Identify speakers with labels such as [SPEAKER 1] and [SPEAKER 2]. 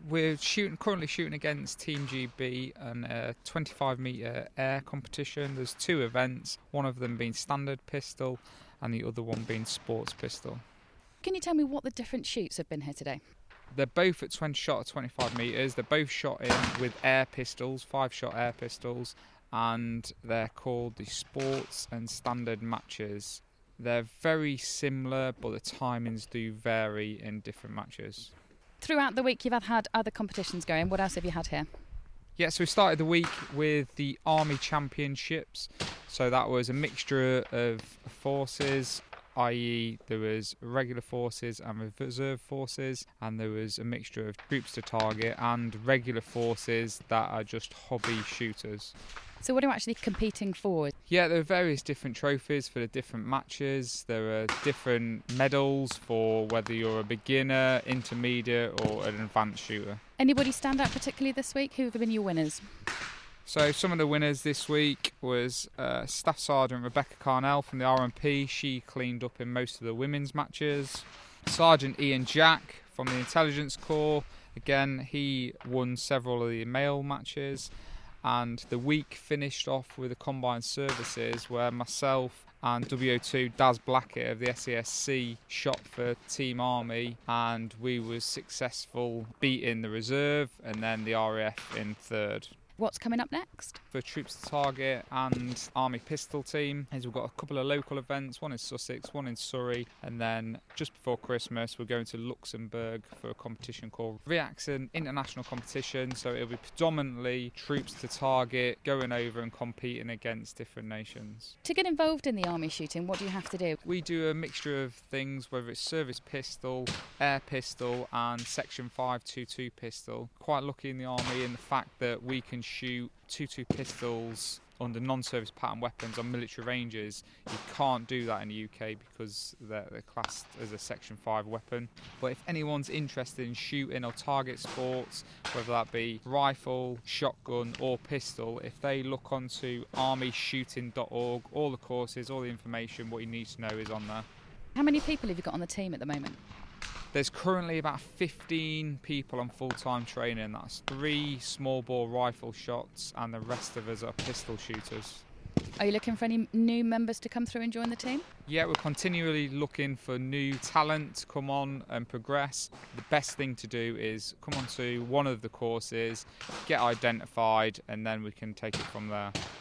[SPEAKER 1] We're currently shooting against Team GB and a 25 metre air competition. There's 2 events, one of them being standard pistol and the other one being sports pistol.
[SPEAKER 2] Can you tell me what the different shoots have been here today?
[SPEAKER 1] They're both at 20 shot at 25 metres. They're both shot in with air pistols, 5-shot air pistols, and they're called the sports and standard matches. They're very similar, but the timings do vary in different matches.
[SPEAKER 2] Throughout the week you've had other competitions going. What else have you had here?
[SPEAKER 1] Yeah, so we started the week with the Army Championships. So that was a mixture of forces, i.e. there was regular forces and reserve forces, and there was a mixture of troops to target and regular forces that are just hobby shooters.
[SPEAKER 2] So what are you actually competing for?
[SPEAKER 1] Yeah, there are various different trophies for the different matches. There are different medals for whether you're a beginner, intermediate or an advanced shooter.
[SPEAKER 2] Anybody stand out particularly this week? Who have been your winners?
[SPEAKER 1] So some of the winners this week was Staff Sergeant Rebecca Carnell from the RMP. She cleaned up in most of the women's matches. Sergeant Ian Jack from the Intelligence Corps. Again, he won several of the male matches. And the week finished off with the Combined Services where myself and WO2 Daz Blackett of the SASC shot for Team Army, and we were successful beating the reserve and then the RAF in third.
[SPEAKER 2] What's coming up next?
[SPEAKER 1] For Troops to Target and Army Pistol Team is we've got a couple of local events, one in Sussex, one in Surrey, and then just before Christmas we're going to Luxembourg for a competition called Reaction International Competition. So it'll be predominantly Troops to Target going over and competing against different nations.
[SPEAKER 2] To get involved in the army shooting, what do you have to do?
[SPEAKER 1] We do a mixture of things, whether it's service pistol, air pistol and section 5.22 pistol. Quite lucky in the army in the fact that we can shoot 2.2 pistols under non-service pattern weapons on military ranges. You can't do that in the UK because they're classed as a section 5 weapon. But if anyone's interested in shooting or target sports, whether that be rifle, shotgun or pistol, if they look onto armyshooting.org, all the courses, all the information, what you need to know is on there.
[SPEAKER 2] How many people have you got on the team at the moment?
[SPEAKER 1] There's currently about 15 people on full-time training. That's 3 small bore rifle shots and the rest of us are pistol shooters.
[SPEAKER 2] Are you looking for any new members to come through and join the team?
[SPEAKER 1] Yeah, we're continually looking for new talent to come on and progress. The best thing to do is come onto one of the courses, get identified, and then we can take it from there.